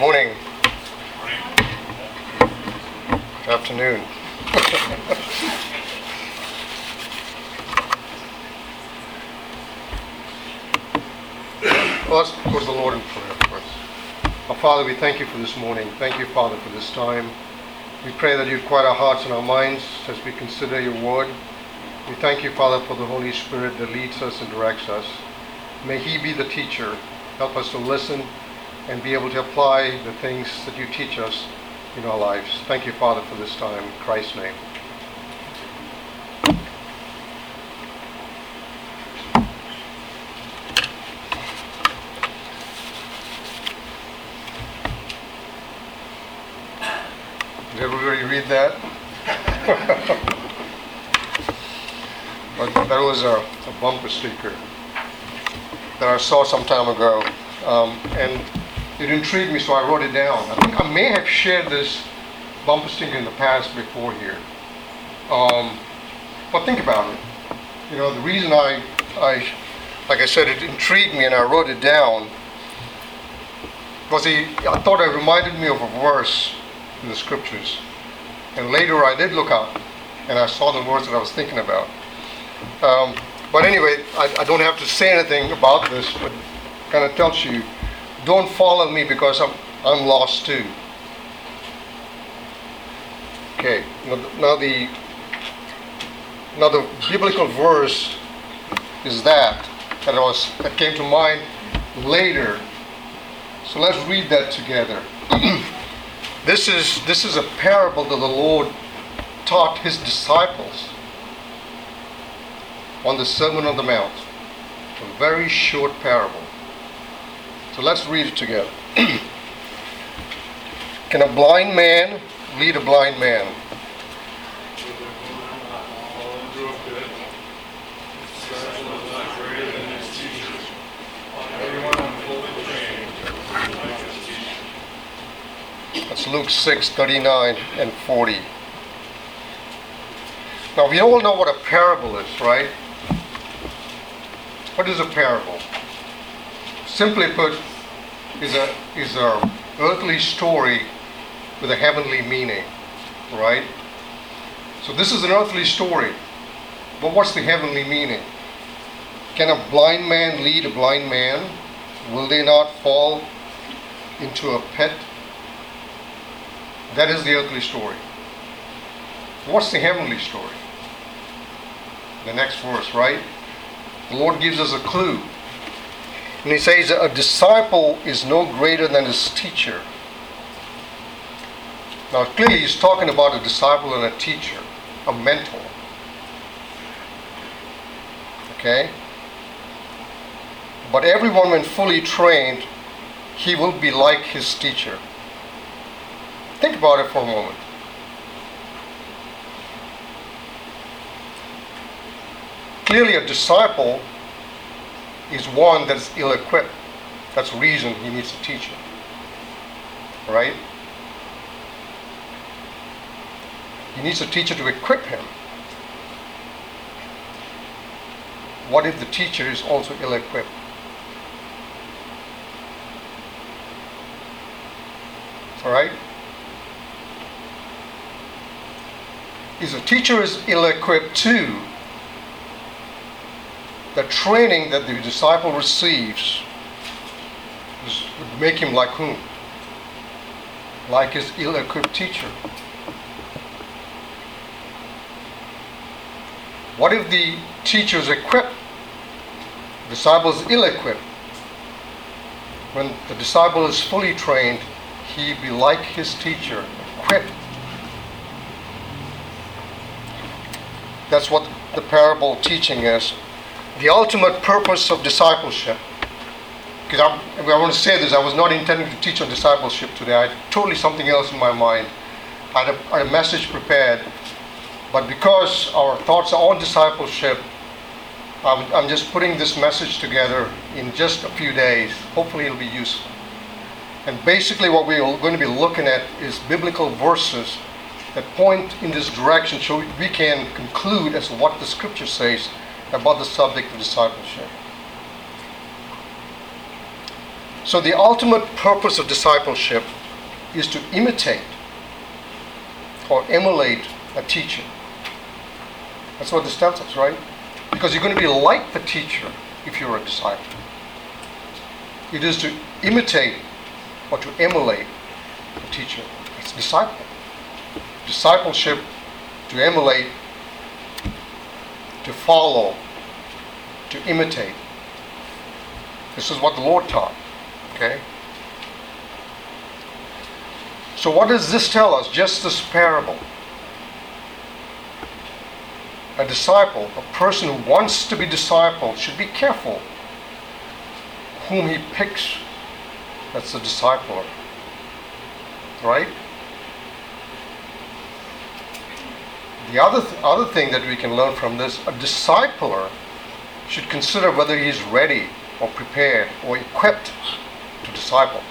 Morning. Good afternoon. Well, let's go to the Lord in prayer first. Our Father, we thank you for this morning. Thank you, Father, for this time. We pray that you'd quiet our hearts and our minds as we consider your word. We thank you, Father, for the Holy Spirit that leads us and directs us. May he be the teacher. Help us to listen and be able to apply the things that you teach us in our lives. Thank you, Father, for this time. In Christ's name. Did everybody read that? That was a bumper sticker that I saw some time ago, and it intrigued me, so I wrote it down. I think I may have shared this bumper sticker in the past before here, but think about it. You know, the reason I like I said, it intrigued me, and I wrote it down because I thought it reminded me of a verse in the scriptures, and later I did look up and I saw the words that I was thinking about. But anyway, I don't have to say anything about this, but it kind of tells you, don't follow me because I'm lost too. Okay, now the biblical verse is that came to mind later. So let's read that together. This is a parable that the Lord taught his disciples on the Sermon on the Mount. A very short parable. So let's read it together. Can a blind man lead a blind man? That's Luke 6:39 and 40. Now we all know what a parable is, right? What is a parable? Simply put, is a earthly story with a heavenly meaning, right? So this is an earthly story, but what's the heavenly meaning? Can a blind man lead a blind man? Will they not fall into a pit? That is the earthly story. What's the heavenly story? The next verse, right? The Lord gives us a clue. And he says a disciple is no greater than his teacher. Now clearly he's talking about a disciple and a teacher, a mentor. Okay? But everyone, when fully trained, he will be like his teacher. Think about it for a moment. Clearly a disciple is one that's ill-equipped. That's the reason he needs a teacher. Right? He needs a teacher to equip him. What if the teacher is also ill-equipped? Alright? If the teacher is ill-equipped too, the training that the disciple receives would make him like whom? Like his ill-equipped teacher. What if the teacher is equipped? The disciple is ill-equipped. When the disciple is fully trained, he be like his teacher, equipped. That's what the parable teaching is. The ultimate purpose of discipleship. Because I want to say this, I was not intending to teach on discipleship today. I had totally something else in my mind. I had a message prepared. But because our thoughts are on discipleship, I'm just putting this message together in just a few days. Hopefully it'll be useful. And basically what we're going to be looking at is biblical verses that point in this direction so we can conclude as to what the scripture says about the subject of discipleship. So the ultimate purpose of discipleship is to imitate or emulate a teacher. That's what this tells us, right? Because you're going to be like the teacher if you're a disciple. It is to imitate or to emulate a teacher. It's disciple. Discipleship, to emulate, to follow, to imitate. This is what the Lord taught. Okay? So what does this tell us? Just this parable. A disciple, a person who wants to be discipled, should be careful whom he picks. That's the discipler. Right? The other thing that we can learn from this, a discipler should consider whether he is ready or prepared or equipped to disciple.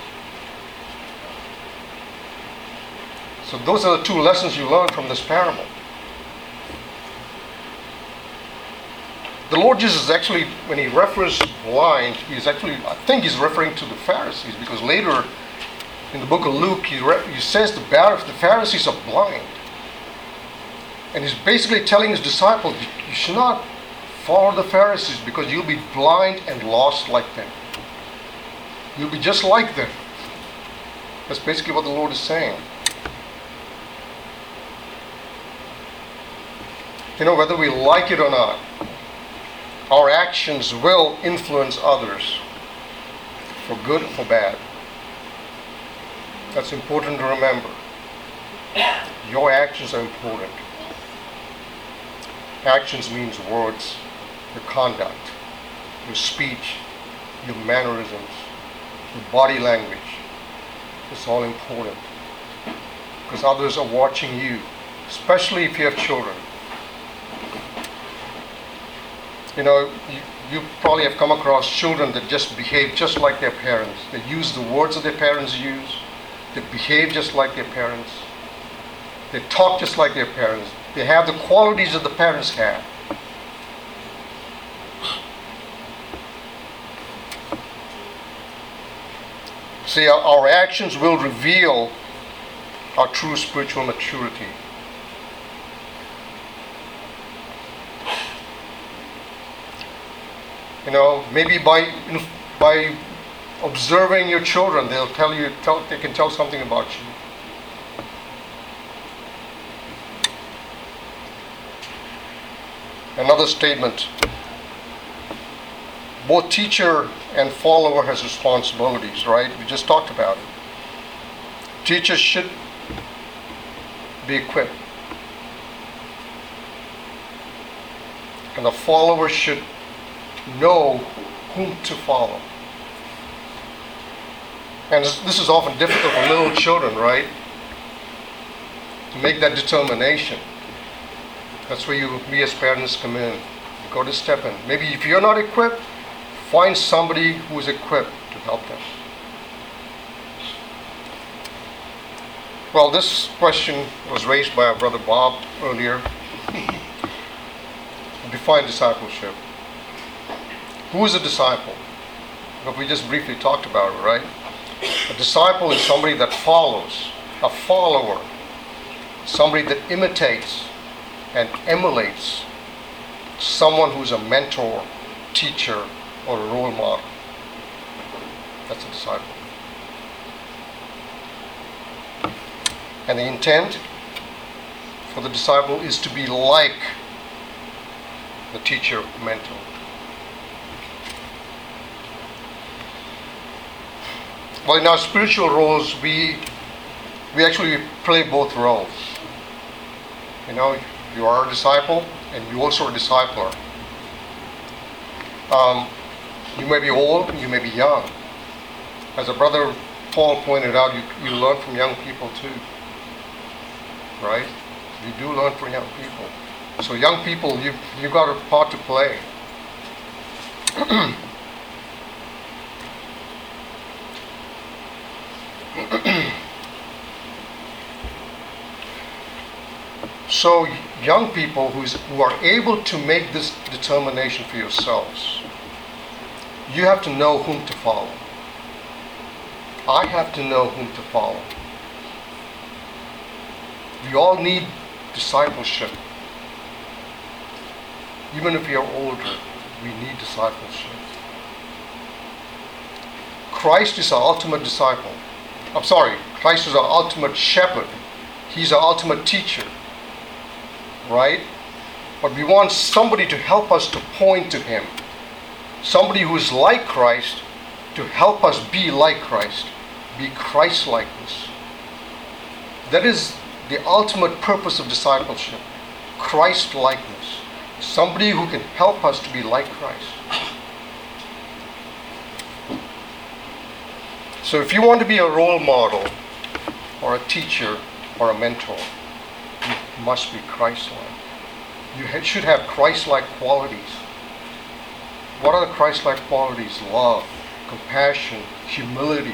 So those are the two lessons you learn from this parable. The Lord Jesus actually, when he refers blind, I think he's referring to the Pharisees, because later in the book of Luke, he says the Pharisees are blind. And he's basically telling his disciples, you should not follow the Pharisees because you'll be blind and lost like them. You'll be just like them. That's basically what the Lord is saying. You know, whether we like it or not, our actions will influence others, for good or for bad. That's important to remember. Your actions are important. Actions means words, your conduct, your speech, your mannerisms, your body language. It's all important. Because others are watching you, especially if you have children. You know, you probably have come across children that just behave just like their parents. They use the words that their parents use. They behave just like their parents. They talk just like their parents. They have the qualities that the parents have. See, our actions will reveal our true spiritual maturity. You know, maybe by observing your children, they can tell something about you. Another statement. Both teacher and follower has responsibilities, right? We just talked about it. Teachers should be equipped. And the follower should know whom to follow. And this is often difficult for little children, right? To make that determination. That's where we as parents come in. You got to step in. Maybe if you're not equipped, find somebody who is equipped to help them. Well, this question was raised by our brother Bob earlier. Define discipleship. Who is a disciple? Well, we just briefly talked about it, right? A disciple is somebody that follows, a follower, somebody that imitates and emulates someone who's a mentor, teacher, or a role model. That's a disciple. And the intent for the disciple is to be like the teacher, mentor. Well, in our spiritual roles, we actually play both roles. You know, you are a disciple and you also a discipler. You may be old, you may be young. As a brother Paul pointed out, you learn from young people too. Right? You do learn from young people. So young people, you've got a part to play. So young people who are able to make this determination for yourselves, you have to know whom to follow. I have to know whom to follow. We all need discipleship. Even if we are older, we need discipleship. Christ is our ultimate disciple. Christ is our ultimate shepherd. He's our ultimate teacher. Right? But we want somebody to help us to point to Him. Somebody who is like Christ to help us be like Christ. Be Christ-likeness. That is the ultimate purpose of discipleship. Christ-likeness. Somebody who can help us to be like Christ. So if you want to be a role model or a teacher or a mentor, you must be Christ-like. You should have Christ-like qualities. What are the Christ-like qualities? Love, compassion, humility.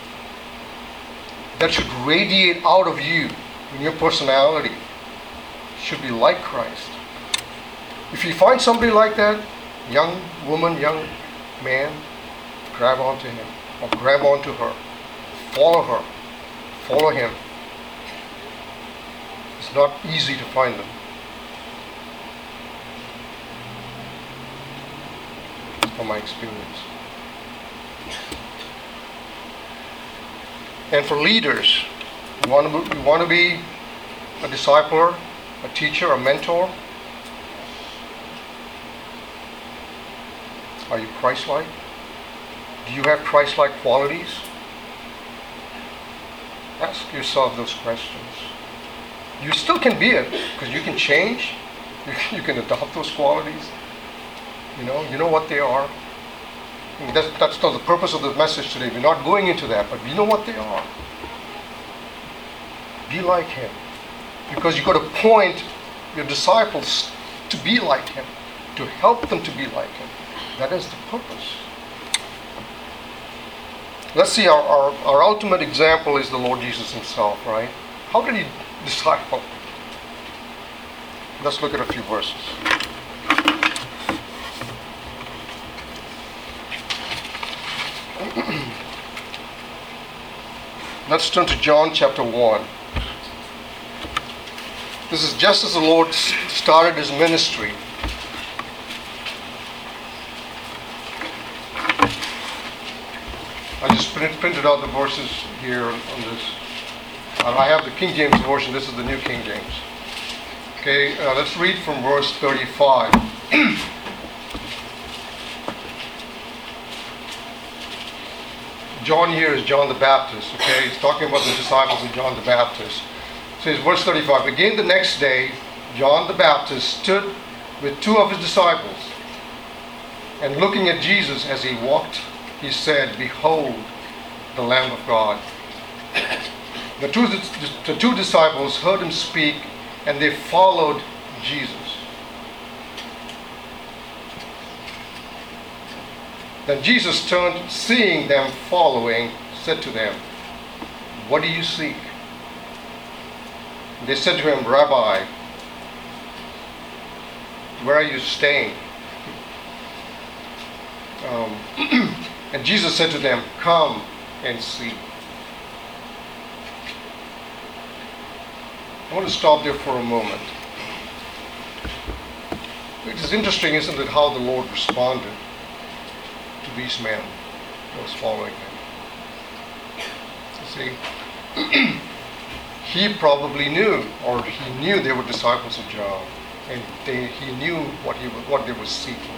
That should radiate out of you in your personality. You should be like Christ. If you find somebody like that, young woman, young man, grab onto him or grab onto her. Follow her. Follow him. It's not easy to find them. From my experience. And for leaders, you want to be a discipler, a teacher, a mentor. Are you Christ-like? Do you have Christ-like qualities? Ask yourself those questions. You still can be it, because you can change. You can adopt those qualities. You know what they are. I mean, that's not the purpose of the message today. We're not going into that, but we know what they are. Be like Him. Because you've got to point your disciples to be like Him, to help them to be like Him. That is the purpose. Let's see, our ultimate example is the Lord Jesus Himself, right? How did He disciple? Let's look at a few verses. Let's turn to John chapter 1. This is just as the Lord started His ministry. I just printed out the verses here on this. I have the King James Version. This is the New King James. Okay, let's read from verse 35. John here is John the Baptist. Okay, he's talking about the disciples of John the Baptist. It says, verse 35. Again the next day, John the Baptist stood with two of his disciples, and looking at Jesus as he walked, he said, "Behold, the Lamb of God." The two disciples heard him speak, and they followed Jesus. Then Jesus turned, seeing them following, said to them, "What do you seek?" They said to him, "Rabbi, where are you staying?" And Jesus said to them, "Come and see." I want to stop there for a moment. It is interesting, isn't it, how the Lord responded to these men who was following him. You see, he probably knew, or he knew they were disciples of John, and he knew what they were seeking.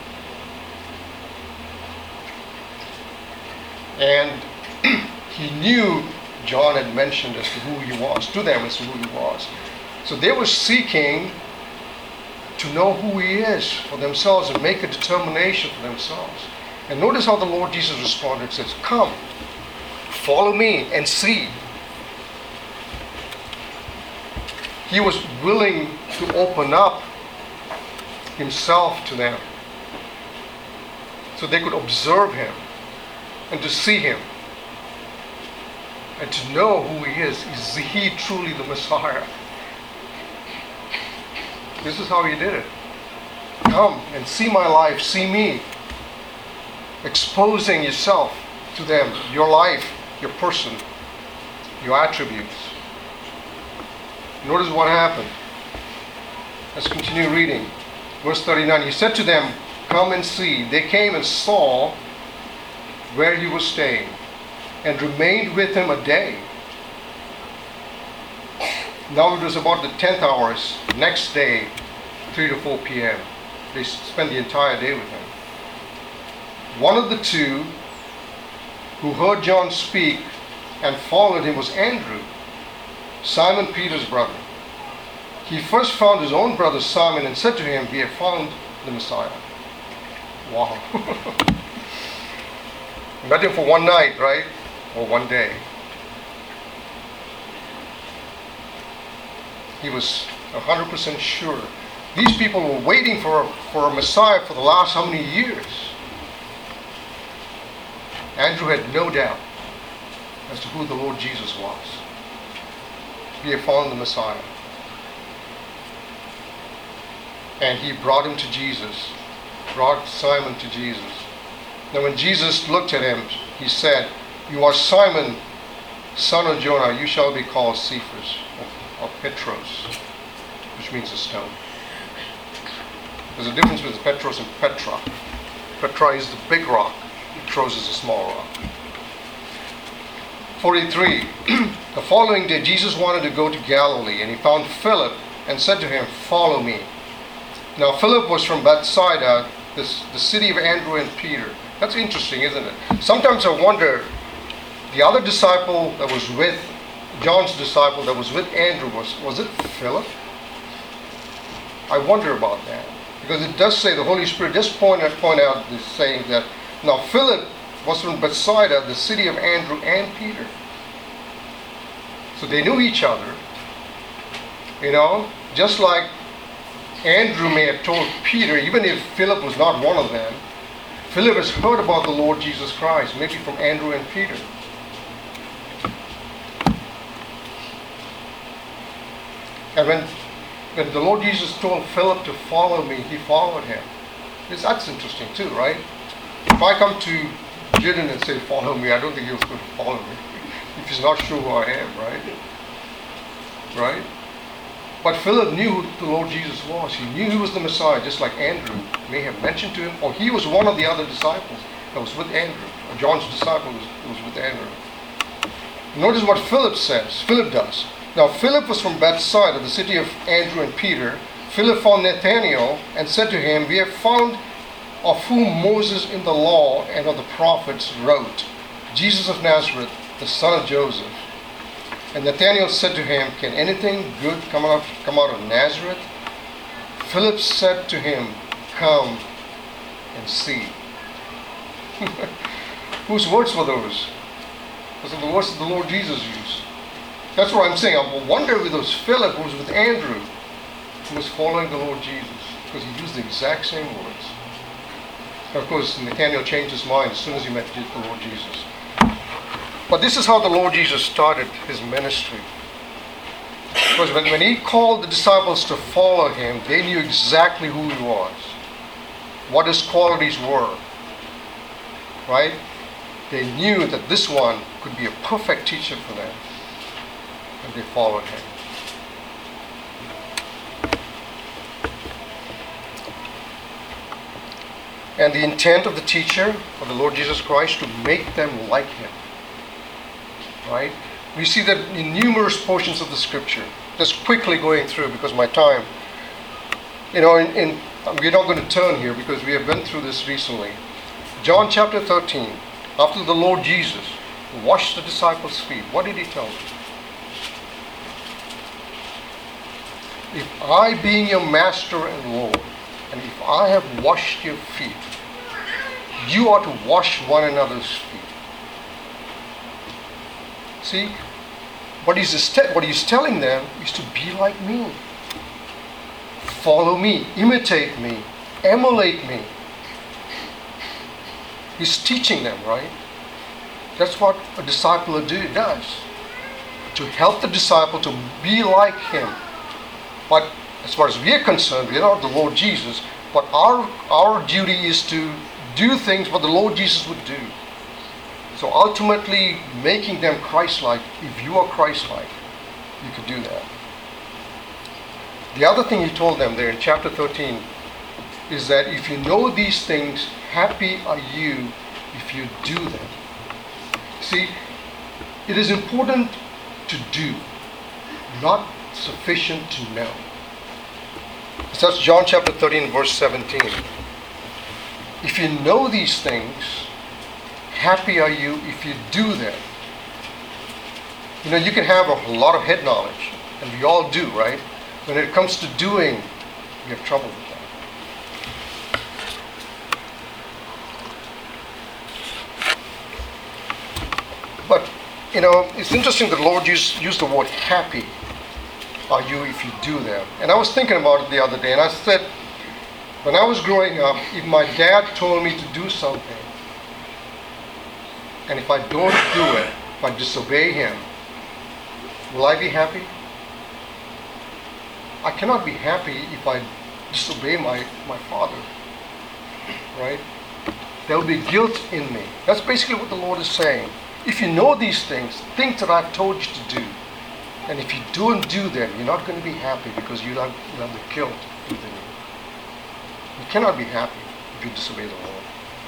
And he knew John had mentioned as to who he was, to them as to who he was. So they were seeking to know who he is for themselves and make a determination for themselves. And notice how the Lord Jesus responded. He says, "Come, follow me and see." He was willing to open up himself to them so they could observe him and to see him and to know who he is. Is he truly the Messiah? This is how he did it. Come and see my life, see me. Exposing yourself to them, your life, your person, your attributes. Notice what happened. Let's continue reading. Verse 39. He said to them, "Come and see." They came and saw where he was staying, and remained with him a day. Now it was about the 10th hour, next day, 3 to 4 p.m. They spent the entire day with him. One of the two who heard John speak and followed him was Andrew, Simon Peter's brother. He first found his own brother Simon and said to him, "We have found the Messiah." Wow. Met him for one night, right? Or one day. He was 100% sure. These people were waiting for a Messiah for the last how many years? Andrew had no doubt as to who the Lord Jesus was. We have found the Messiah. And he brought him to Jesus. Brought Simon to Jesus. Now when Jesus looked at him, he said, "You are Simon, son of Jonah. You shall be called Cephas," or Petros, which means a stone. There's a difference between Petros and Petra. Petra is the big rock. Petros is a small rock. 43. The following day, Jesus wanted to go to Galilee, and he found Philip and said to him, "Follow me." Now Philip was from Bethsaida, the city of Andrew and Peter. That's interesting, isn't it? Sometimes I wonder, the other disciple that was with, John's disciple that was with Andrew, was it Philip? I wonder about that. Because it does say, the Holy Spirit does point out this saying that, now Philip was from Bethsaida, the city of Andrew and Peter. So they knew each other. Just like Andrew may have told Peter, even if Philip was not one of them, Philip has heard about the Lord Jesus Christ, maybe from Andrew and Peter. And when the Lord Jesus told Philip to follow me, he followed him. That's interesting too, right? If I come to Gideon and say, "Follow me," I don't think he was going to follow me. If he's not sure who I am, right? Right? But Philip knew who the Lord Jesus was. He knew he was the Messiah, just like Andrew may have mentioned to him, or he was one of the other disciples that was with Andrew, or John's disciple was with Andrew. Notice what Philip says. Philip does. Now Philip was from Bethsaida, the city of Andrew and Peter. Philip found Nathanael and said to him, "We have found of whom Moses in the law and of the prophets wrote, Jesus of Nazareth, the son of Joseph." And Nathanael said to him, "Can anything good come out of Nazareth?" Philip said to him, "Come and see." Whose words were those? Those are the words that the Lord Jesus used. That's what I'm saying. I wonder if it was Philip who was with Andrew, who was following the Lord Jesus, because he used the exact same words. And of course, Nathanael changed his mind as soon as he met the Lord Jesus. But this is how the Lord Jesus started his ministry. Because when he called the disciples to follow him, they knew exactly who he was, what his qualities were. Right? They knew that this one could be a perfect teacher for them. And they followed him. And the intent of the teacher, of the Lord Jesus Christ, to make them like him. Right? We see that in numerous portions of the scripture. Just quickly going through because my time. We're not going to turn here because we have been through this recently. John chapter 13. After the Lord Jesus washed the disciples' feet, what did he tell them? "If I, being your master and Lord, and if I have washed your feet, you ought to wash one another's feet." See, what he's telling them is to be like me. Follow me, imitate me, emulate me. He's teaching them, right? That's what a disciple does. To help the disciple to be like him. But as far as we are concerned, we are not the Lord Jesus, but our duty is to do things what the Lord Jesus would do. So ultimately, making them Christ-like, if you are Christ-like, you could do that. The other thing he told them there in chapter 13 is that if you know these things, happy are you if you do them. See, it is important to do, not sufficient to know. So that's John chapter 13, verse 17. If you know these things, happy are you if you do them. You know, you can have a lot of head knowledge, and we all do, right? When it comes to doing, we have trouble with that. But, you know, it's interesting that the Lord used the word happy are you if you do them. And I was thinking about it the other day, and I said, when I was growing up, if my dad told me to do something, and if I don't do it, if I disobey him, will I be happy? I cannot be happy if I disobey my father, right? There will be guilt in me. That's basically what the Lord is saying. If you know these things that I've told you to do, and if you don't do them, you're not going to be happy because you'll have the guilt within you. You cannot be happy if you disobey the Lord.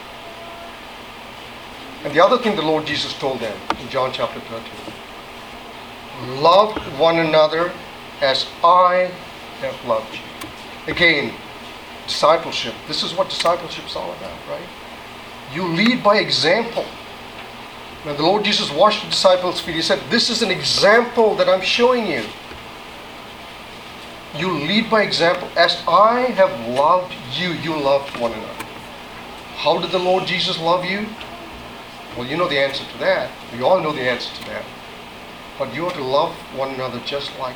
And the other thing the Lord Jesus told them in John chapter 13, love one another as I have loved you. Again, discipleship. This is what discipleship is all about, right? You lead by example. When the Lord Jesus washed the disciples' feet, he said, this is an example that I'm showing you. You lead by example. As I have loved you, you loved one another. How did the Lord Jesus love you? Well, you know the answer to that. We all know the answer to that. But you are to love one another just like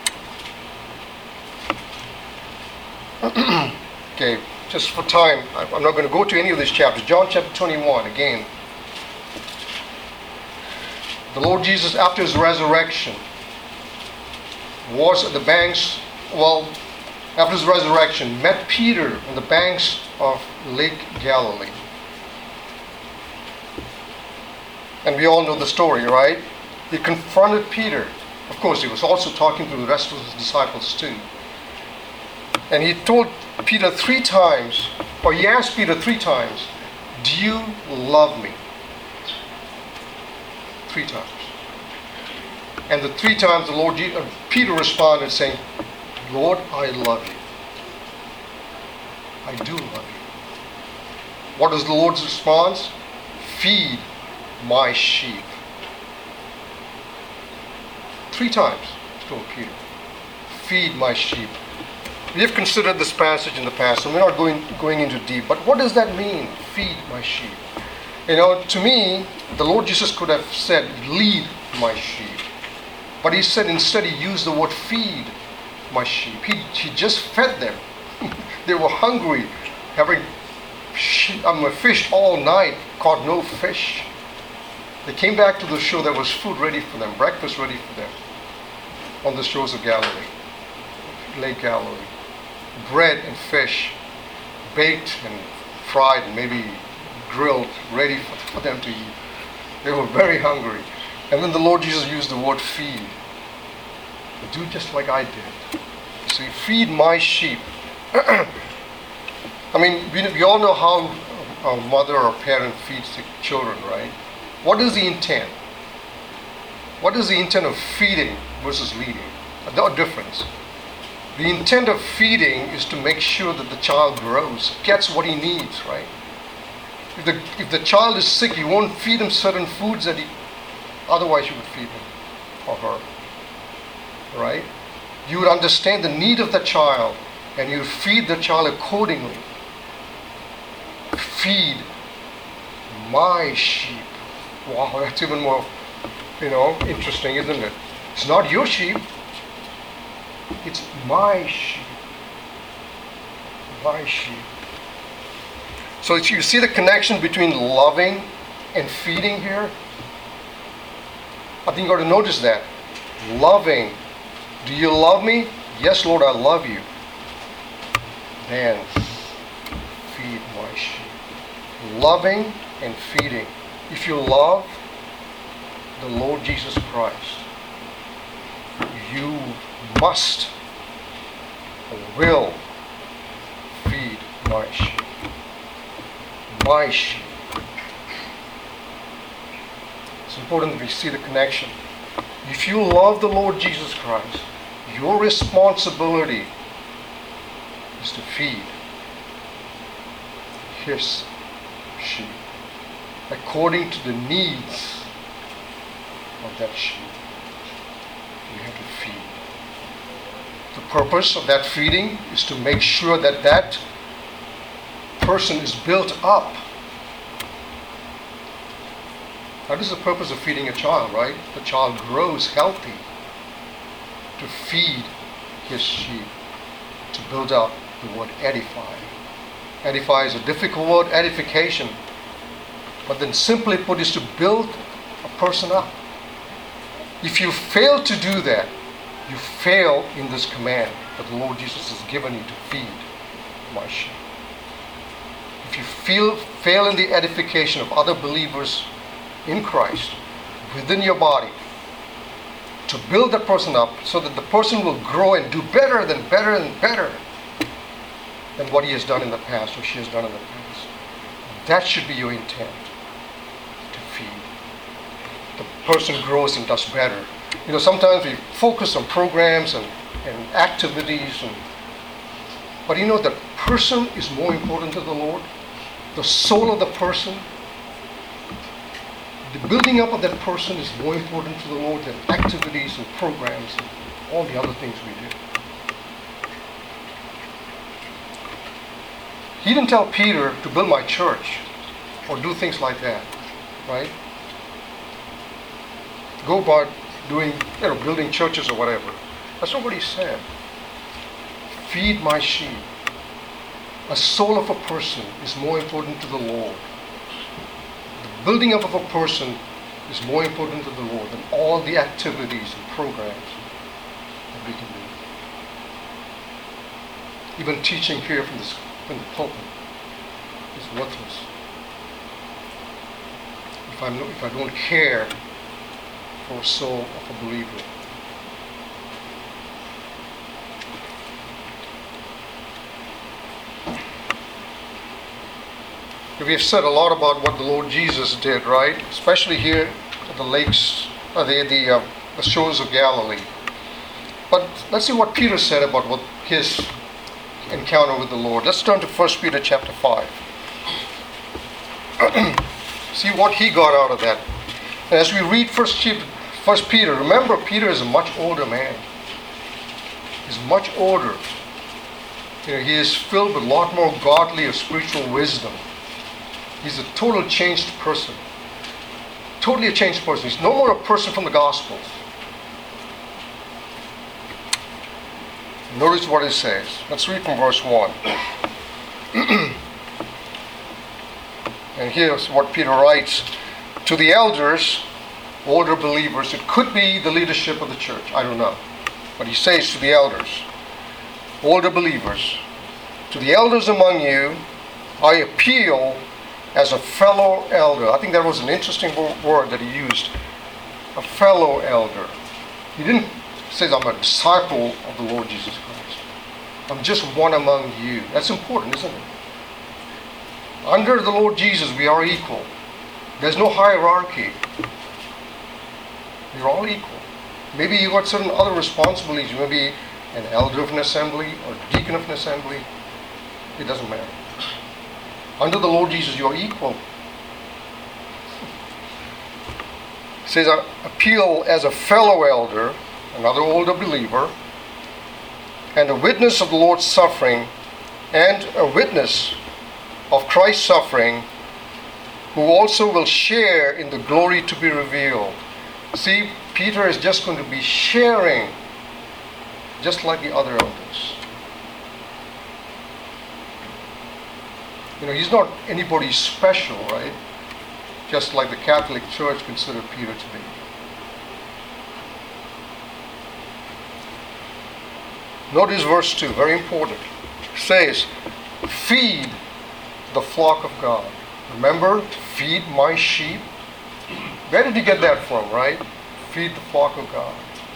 that. Okay, just for time, I'm not going to go to any of these chapters. John chapter 21, again. The Lord Jesus, after his resurrection, was at the banks, after his resurrection, met Peter on the banks of Lake Galilee. And we all know the story, right? He confronted Peter. Of course, he was also talking to the rest of his disciples too. And he told Peter 3 times, or he asked Peter 3 times, do you love me? 3 times. And the 3 times Peter responded saying, Lord, I love you. I do love you. What is the Lord's response? Feed my sheep. 3 times he told Peter, feed my sheep. We have considered this passage in the past, and we're not going into deep, but what does that mean, feed my sheep? You know, to me, the Lord Jesus could have said, lead my sheep. But he said instead, he used the word feed my sheep. He just fed them. They were hungry, having fished all night, caught no fish. They came back to the shore, there was food ready for them, breakfast ready for them on the shores of Galilee, Lake Galilee. Bread and fish, baked and fried and maybe grilled, ready for them to eat. They were very hungry. And then the Lord Jesus used the word feed. Do just like I did. So you feed my sheep. I mean, we all know how a mother or parent feeds the children, right? What is the intent? What is the intent of feeding versus leading? A difference. The intent of feeding is to make sure that the child grows, gets what he needs, right? If the child is sick, you won't feed him certain foods that otherwise you would feed him or her, right? You would understand the need of the child and you would feed the child accordingly. Feed my sheep. Wow, that's even more, interesting, isn't it? It's not your sheep. It's my sheep. My sheep. So you see the connection between loving and feeding here? I think you got to notice that. Loving. Do you love me? Yes, Lord, I love you. Then feed my sheep. Loving and feeding. If you love the Lord Jesus Christ, you must or will feed my sheep. My sheep. It's important that we see the connection. If you love the Lord Jesus Christ, your responsibility is to feed His sheep according to the needs of that sheep. You have to feed. The purpose of that feeding is to make sure that that person is built up. That is the purpose of feeding a child, right? The child grows healthy to feed his sheep, to build up. The word edify. Edify is a difficult word, edification. But then simply put is to build a person up. If you fail to do that, you fail in this command that the Lord Jesus has given you to feed my sheep. If you fail in the edification of other believers in Christ within your body, to build that person up so that the person will grow and do better than what he has done in the past or she has done in the past. That should be your intent, to feed. The person grows and does better. You know, sometimes we focus on programs and activities, but you know, the person is more important to the Lord. The soul of the person, the building up of that person is more important to the Lord than activities and programs and all the other things we do. He didn't tell Peter to build my church or do things like that, right? Go about doing, building churches or whatever. That's not what he said. Feed my sheep. A soul of a person is more important to the Lord. The building up of a person is more important to the Lord than all the activities and programs that we can do. Even teaching here from the pulpit is worthless if I don't care for a soul of a believer. We have said a lot about what the Lord Jesus did, right? Especially here at the lakes, the shores of Galilee. But let's see what Peter said about what his encounter with the Lord. Let's turn to 1 Peter chapter 5. See what he got out of that. And as we read 1 Peter, remember Peter is a much older man. He's much older. He is filled with a lot more godly or spiritual wisdom. He's a total changed person. Totally a changed person. He's no more a person from the Gospels. Notice what it says. Let's read from verse 1. And here's what Peter writes. To the elders, older believers, it could be the leadership of the church, I don't know. But he says to the elders, older believers, to the elders among you, I appeal as a fellow elder. I think that was an interesting word that he used. A fellow elder. He didn't say I'm a disciple of the Lord Jesus Christ. I'm just one among you. That's important, isn't it? Under the Lord Jesus, we are equal. There's no hierarchy. We're all equal. Maybe you got certain other responsibilities. You may be an elder of an assembly or deacon of an assembly. It doesn't matter. Under the Lord Jesus, you are equal. It says, I appeal as a fellow elder, another older believer, and a witness of the Lord's suffering, and a witness of Christ's suffering, who also will share in the glory to be revealed. See, Peter is just going to be sharing, just like the other elders. He's not anybody special, right? Just like the Catholic Church considered Peter to be. Notice verse 2, very important. It says, feed the flock of God. Remember, to feed my sheep. Where did he get that from, right? Feed the flock of God.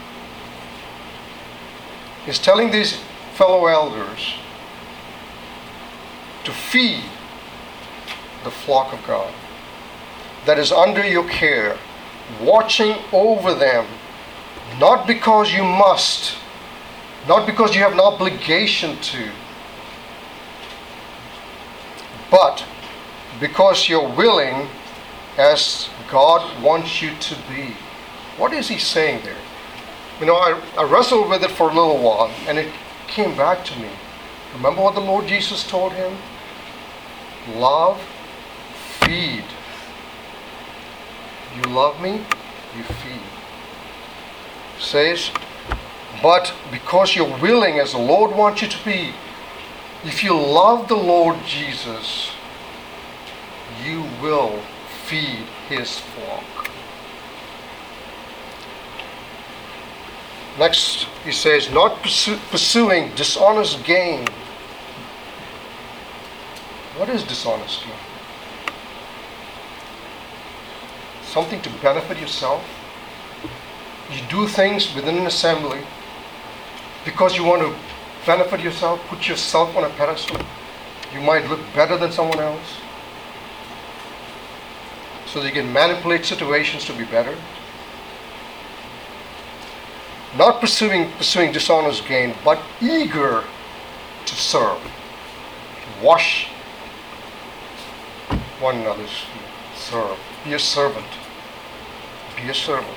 He's telling these fellow elders to feed the flock of God that is under your care, watching over them, not because you must, not because you have an obligation to, but because you're willing, as God wants you to be. What is he saying there? You know, I wrestled with it for a little while, and it came back to me. Remember what the Lord Jesus told him? Love, feed. You love me, you feed. Says, but because you're willing, as the Lord wants you to be, if you love the Lord Jesus, you will feed his flock. Next, he says, not pursuing dishonest gain. What is dishonest gain? Something to benefit yourself. You do things within an assembly because you want to benefit yourself, put yourself on a pedestal. You might look better than someone else, so that you can manipulate situations to be better. Not pursuing dishonest gain, but eager to serve. Wash one another's feet. Serve. Be a servant. Be a servant.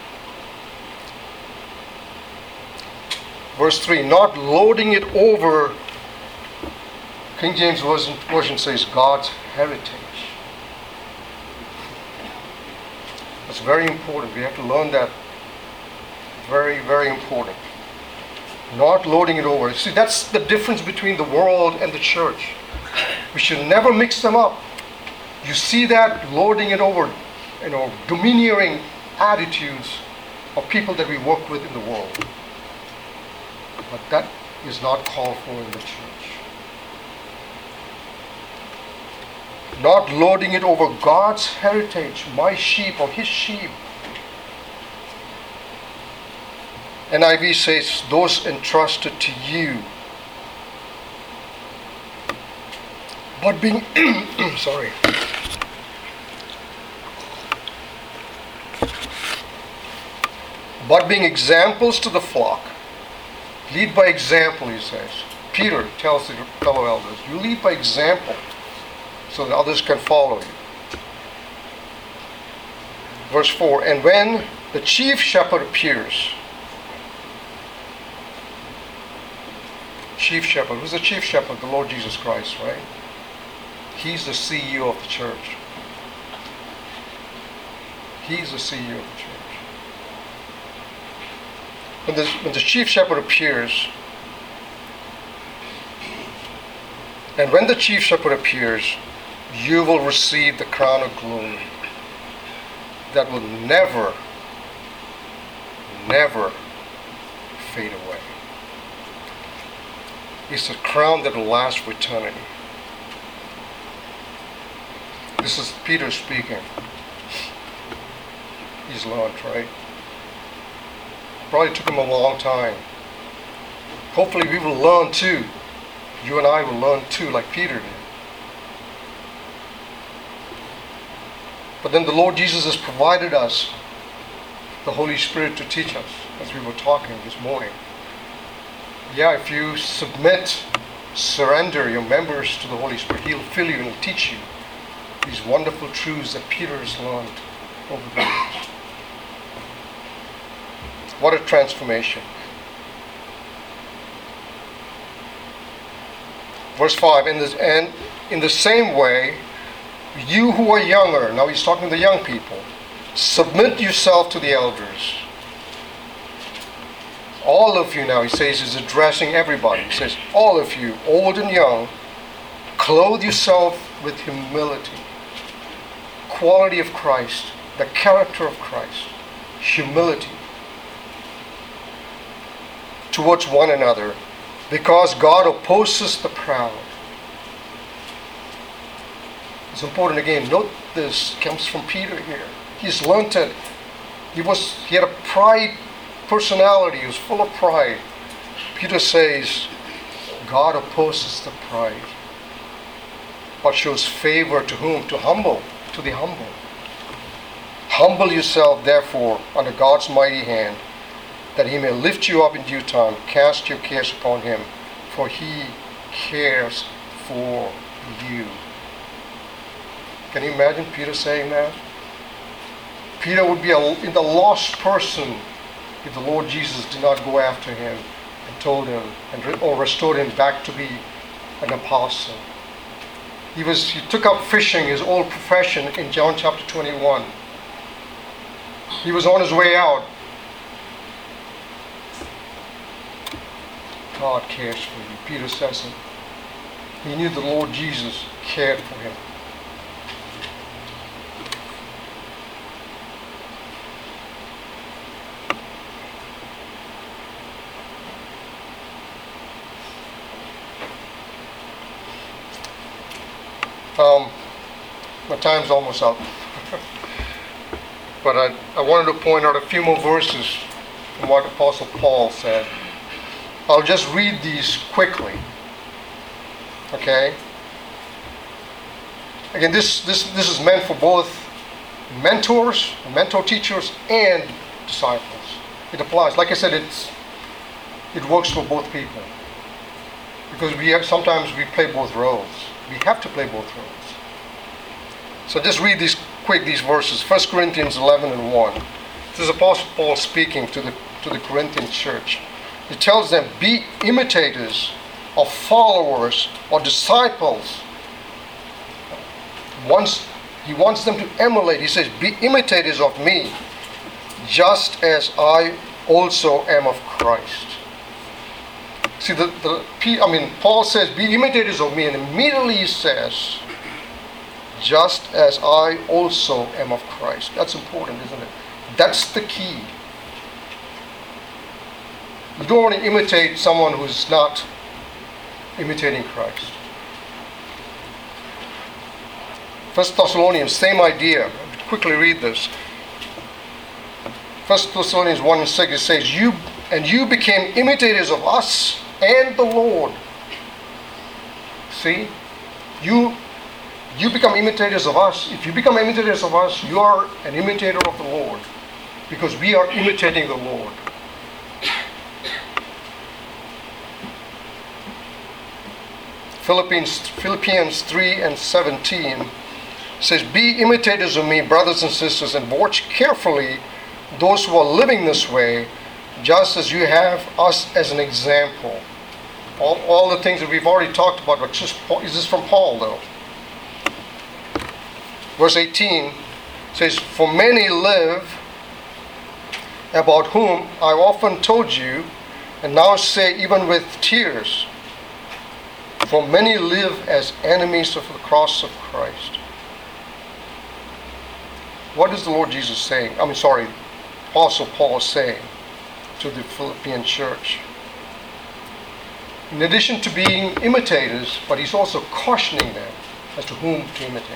Verse 3, not lording it over, King James Version says, God's heritage. That's very important. We have to learn that. Very, very important. Not lording it over. See, that's the difference between the world and the church. We should never mix them up. You see that lording it over, domineering attitudes of people that we work with in the world. But that is not called for in the church. Not lording it over God's heritage, my sheep or his sheep. NIV says, those entrusted to you. But being, sorry. But being examples to the flock. Lead by example, he says. Peter tells the fellow elders, you lead by example so that others can follow you. Verse 4, and when the chief shepherd appears, chief shepherd, who's the chief shepherd? The Lord Jesus Christ, right? He's the CEO of the church. He's the CEO of the church. When the chief shepherd appears, and when the chief shepherd appears, you will receive the crown of glory that will never, never fade away. It's a crown that will last for eternity. This is Peter speaking. He's learned, right? Probably took him a long time. Hopefully we will learn too. You and I will learn too, like Peter did. But then the Lord Jesus has provided us the Holy Spirit to teach us, as we were talking this morning. Yeah, if you surrender your members to the Holy Spirit, He'll fill you and He'll teach you these wonderful truths that Peter has learned over the years. What a transformation. Verse 5, and in the same way, you who are younger, now he's talking to the young people, submit yourself to the elders. All of you now, he says, is addressing everybody. He says, all of you, old and young, clothe yourself with humility, quality of Christ, the character of Christ, humility towards one another, because God opposes the proud. It's important again, note this comes from Peter here. He's learned it. He had a pride personality. He was full of pride. Peter says, God opposes the pride, but shows favor to whom? To the humble. Humble yourself, therefore, under God's mighty hand, that he may lift you up in due time. Cast your cares upon him, for he cares for you. Can you imagine Peter saying that? Peter would be in the lost person if the Lord Jesus did not go after him and told him or restored him back to be an apostle. He took up fishing, his old profession, in John chapter 21. He was on his way out. God cares for you. Peter says it. He knew the Lord Jesus cared for him. My time's almost up. But I wanted to point out a few more verses from what Apostle Paul said. I'll just read these quickly. Okay? Again, this is meant for both mentors, mentor teachers, and disciples. It applies. Like I said, it works for both people. Because sometimes we play both roles. We have to play both roles. So just read these verses. 1 Corinthians 11 and 1. This is Apostle Paul speaking to the Corinthian church. He tells them, be imitators of followers or disciples. He wants them to emulate. He says, be imitators of me, just as I also am of Christ. See, Paul says, be imitators of me, and immediately he says, just as I also am of Christ. That's important, isn't it? That's the key. You don't want to imitate someone who's not imitating Christ. 1 Thessalonians, same idea. I'll quickly read this. 1 Thessalonians 1 and 6, it says, you became imitators of us and the Lord. See? You become imitators of us. If you become imitators of us, you are an imitator of the Lord. Because we are imitating the Lord. Philippians 3 and 17 says, be imitators of me, brothers and sisters, and watch carefully those who are living this way, just as you have us as an example. All the things that we've already talked about, but is this from Paul though? Verse 18 says, for many live, about whom I often told you, and now say even with tears, for many live as enemies of the cross of Christ. What is the Lord Jesus saying? Apostle Paul is saying to the Philippian church. In addition to being imitators, but he's also cautioning them as to whom to imitate.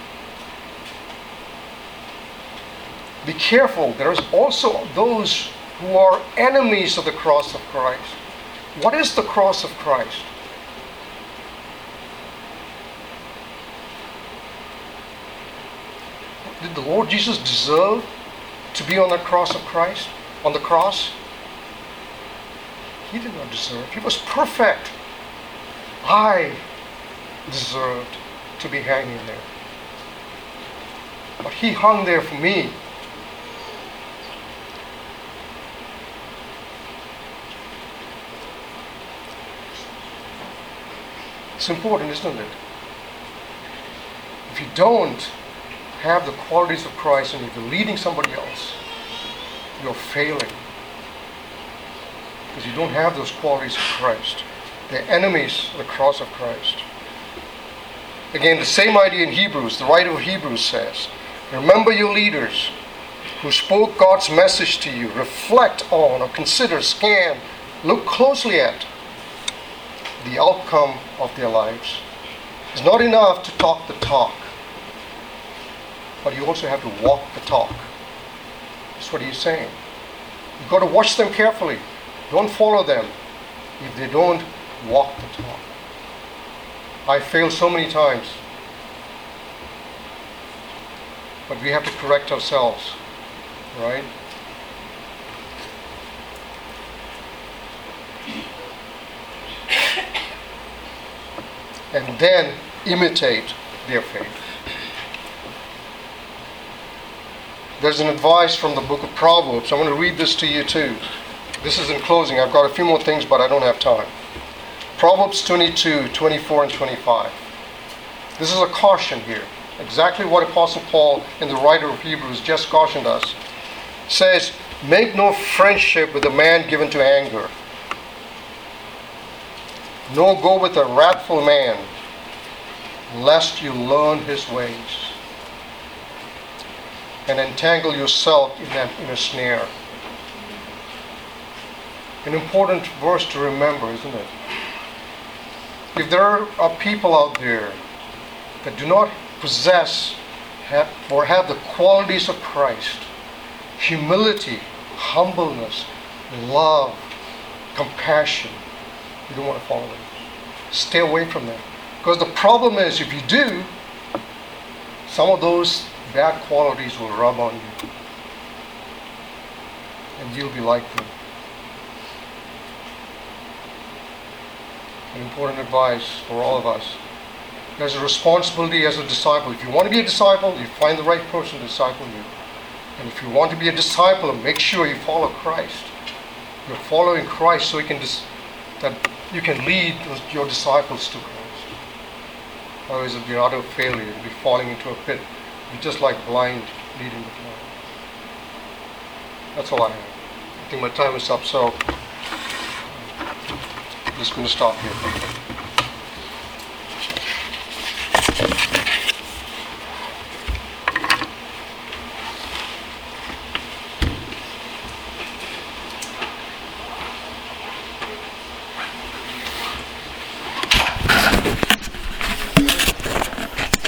Be careful, there's also those who are enemies of the cross of Christ. What is the cross of Christ? Did the Lord Jesus deserve to be on the cross of Christ? On the cross? He did not deserve. He was perfect. I deserved to be hanging there. But he hung there for me. It's important, isn't it? If you don't have the qualities of Christ and if you're leading somebody else, you're failing. Because you don't have those qualities of Christ. They're enemies of the cross of Christ. Again, the same idea in Hebrews. The writer of Hebrews says, remember your leaders who spoke God's message to you. Reflect on or consider, scan, look closely at the outcome of their lives. It's not enough to talk the talk. but you also have to walk the talk. That's what he's saying. You've got to watch them carefully. Don't follow them if they don't walk the talk. I failed so many times. But we have to correct ourselves, right? And then imitate their faith. There's an advice from the book of Proverbs. I want to read this to you too. This is in closing. I've got a few more things, but I don't have time. Proverbs 22, 24 and 25. This is a caution here. Exactly what Apostle Paul and the writer of Hebrews just cautioned us. It says, make no friendship with a man given to anger, nor go with a wrathful man, lest you learn his ways and entangle yourself in a snare. An important verse to remember, isn't it? If there are people out there that do not possess or have the qualities of Christ, humility, humbleness, love, compassion, you don't want to follow them. Stay away from them. Because the problem is, if you do, some of those bad qualities will rub on you. And you'll be like them. An important advice for all of us. There's a responsibility as a disciple. If you want to be a disciple, you find the right person to disciple you. And if you want to be a disciple, make sure you follow Christ. You're following Christ so that you can lead your disciples to Christ. Otherwise, it'll be an utter failure. You'll be falling into a pit. You'll be just like blind leading the blind. That's all I have. I think my time is up, so I'm just going to stop here.